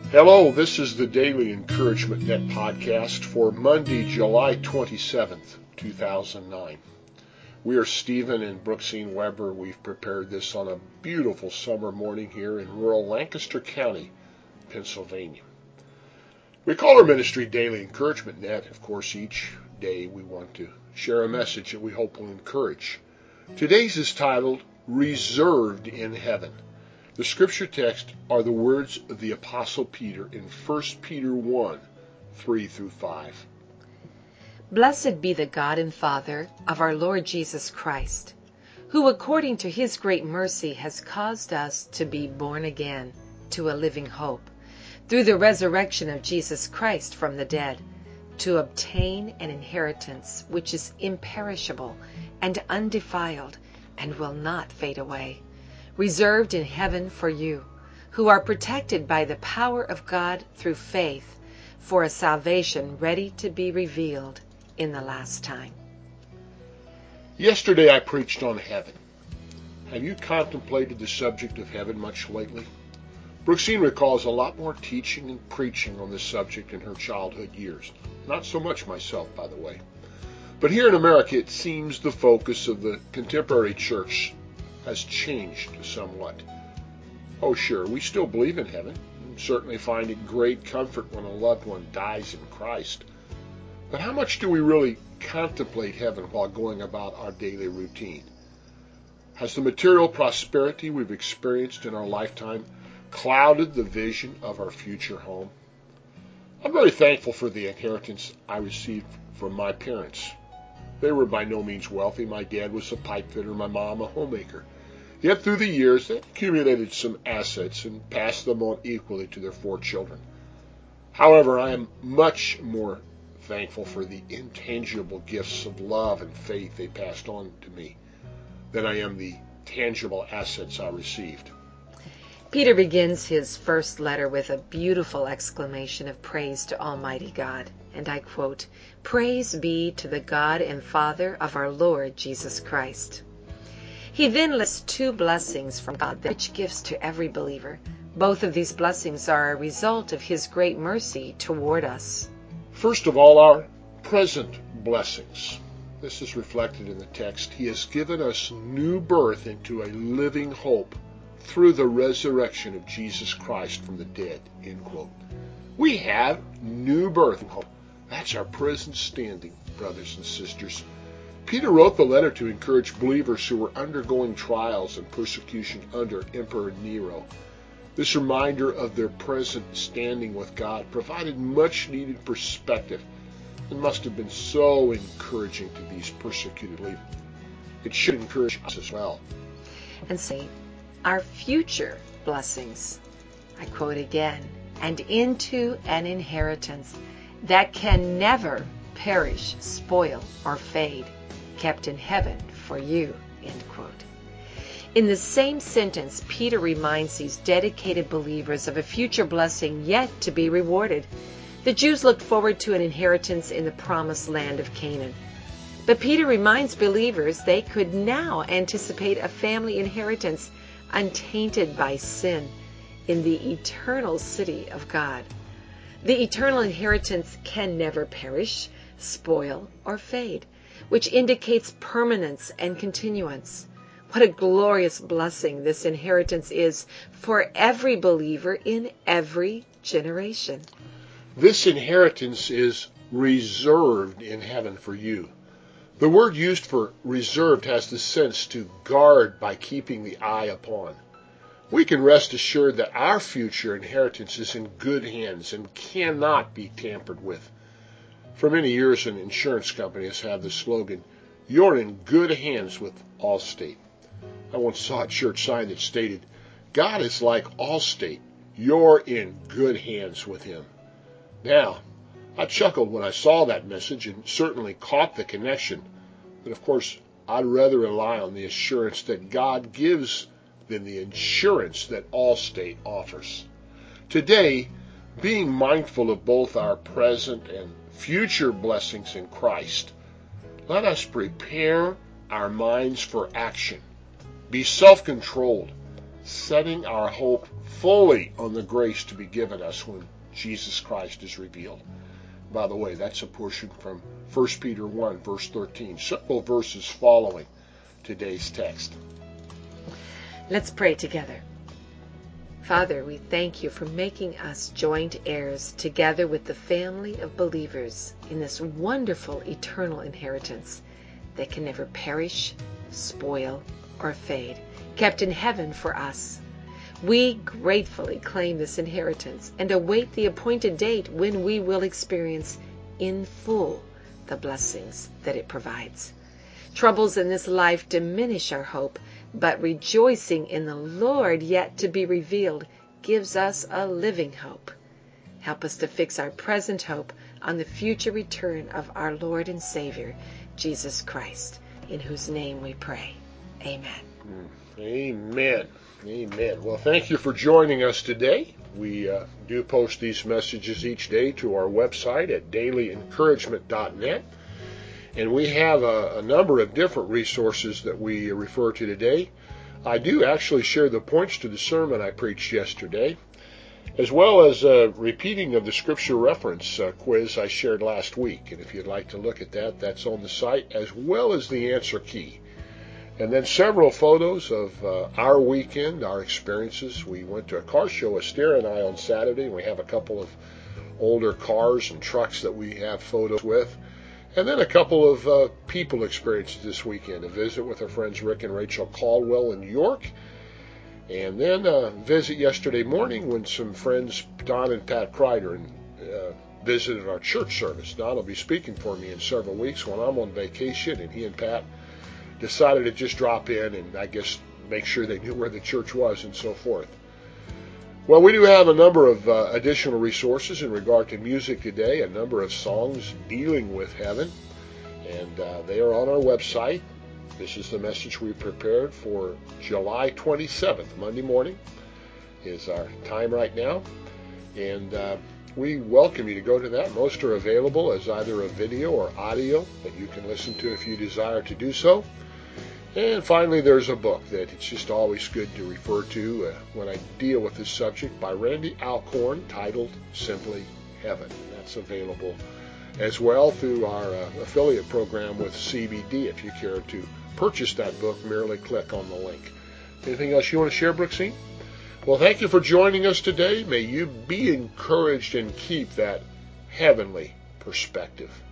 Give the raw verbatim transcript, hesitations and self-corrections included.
Hello, this is the Daily Encouragement Net podcast for Monday, July twenty-seventh, two thousand nine. We are Stephen and Brooksine Weber. We've prepared this on a beautiful summer morning here in rural Lancaster County, Pennsylvania. We call our ministry Daily Encouragement Net. Of course, each day we want to share a message that we hope will encourage. Today's is titled, Reserved in Heaven. The scripture text are the words of the Apostle Peter in First Peter one, three through five. Blessed be the God and Father of our Lord Jesus Christ, who according to his great mercy has caused us to be born again to a living hope, through the resurrection of Jesus Christ from the dead, to obtain an inheritance which is imperishable and undefiled and will not fade away, reserved in heaven for you, who are protected by the power of God through faith, for a salvation ready to be revealed in the last time. Yesterday I preached on heaven. Have you contemplated the subject of heaven much lately? Brooksine recalls a lot more teaching and preaching on this subject in her childhood years. Not so much myself, by the way. But here in America, it seems the focus of the contemporary church has changed somewhat. Oh sure, we still believe in heaven, and certainly find it great comfort when a loved one dies in Christ. But how much do we really contemplate heaven while going about our daily routine? Has the material prosperity we've experienced in our lifetime clouded the vision of our future home? I'm very thankful for the inheritance I received from my parents. They were by no means wealthy. My dad was a pipe fitter, my mom a homemaker. Yet through the years, they accumulated some assets and passed them on equally to their four children. However, I am much more thankful for the intangible gifts of love and faith they passed on to me than I am the tangible assets I received. Peter begins his first letter with a beautiful exclamation of praise to Almighty God, and I quote, "Praise be to the God and Father of our Lord Jesus Christ." He then lists two blessings from God, rich gifts to every believer. Both of these blessings are a result of his great mercy toward us. First of all, our present blessings. This is reflected in the text. He has given us new birth into a living hope through the resurrection of Jesus Christ from the dead. End quote. We have new birth and hope. That's our present standing, brothers and sisters. Peter wrote the letter to encourage believers who were undergoing trials and persecution under Emperor Nero. This reminder of their present standing with God provided much needed perspective and must have been so encouraging to these persecuted believers. It should encourage us as well. And say, our future blessings, I quote again, and into an inheritance that can never perish, spoil, or fade, kept in heaven for you, end quote. In the same sentence, Peter reminds these dedicated believers of a future blessing yet to be rewarded. The Jews looked forward to an inheritance in the promised land of Canaan. But Peter reminds believers they could now anticipate a family inheritance untainted by sin in the eternal city of God. The eternal inheritance can never perish, spoil, or fade, which indicates permanence and continuance. What a glorious blessing this inheritance is for every believer in every generation. This inheritance is reserved in heaven for you. The word used for reserved has the sense to guard by keeping the eye upon. We can rest assured that our future inheritance is in good hands and cannot be tampered with. For many years, an insurance company has had the slogan, "You're in good hands with Allstate." I once saw a church sign that stated, "God is like Allstate. You're in good hands with him." Now, I chuckled when I saw that message and certainly caught the connection. But of course, I'd rather rely on the assurance that God gives than the insurance that Allstate offers. Today, being mindful of both our present and future blessings in Christ, let us prepare our minds for action. Be self-controlled. setting our hope fully on the grace to be given us when Jesus Christ is revealed. By the way, that's a portion from First Peter one, verse thirteen, several verses following today's text. Let's pray together. Father, we thank you for making us joint heirs together with the family of believers in this wonderful eternal inheritance that can never perish, spoil, or fade, kept in heaven for us. We gratefully claim this inheritance and await the appointed date when we will experience in full the blessings that it provides. Troubles in this life diminish our hope, but rejoicing in the Lord yet to be revealed gives us a living hope. Help us to fix our present hope on the future return of our Lord and Savior, Jesus Christ, in whose name we pray. Amen. Amen. Amen. Well, thank you for joining us today. We uh, do post these messages each day to our website at daily encouragement dot net. And we have a, a number of different resources that we refer to today. I do actually share the points to the sermon I preached yesterday, as well as a repeating of the scripture reference uh, quiz I shared last week. And if you'd like to look at that, that's on the site, as well as the answer key. And then several photos of uh, our weekend, our experiences. We went to a car show, Esther and I, on Saturday, and we have a couple of older cars and trucks that we have photos with. And then a couple of uh, people experiences this weekend. A visit with our friends Rick and Rachel Caldwell in New York. And then a visit yesterday morning when some friends, Don and Pat Kreider, uh, visited our church service. Don will be speaking for me in several weeks when I'm on vacation, and he and Pat decided to just drop in and I guess make sure they knew where the church was and so forth. Well, we do have a number of uh, additional resources in regard to music today, a number of songs dealing with heaven, and uh, they are on our website. This is the message we prepared for July twenty-seventh, Monday morning is our time right now, and uh, we welcome you to go to that. Most are available as either a video or audio that you can listen to if you desire to do so. And finally, there's a book that it's just always good to refer to uh, when I deal with this subject by Randy Alcorn, titled simply Heaven. That's available as well through our uh, affiliate program with C B D. If you care to purchase that book, merely click on the link. Anything else you want to share, Brooksine? Well, thank you for joining us today. May you be encouraged and keep that heavenly perspective.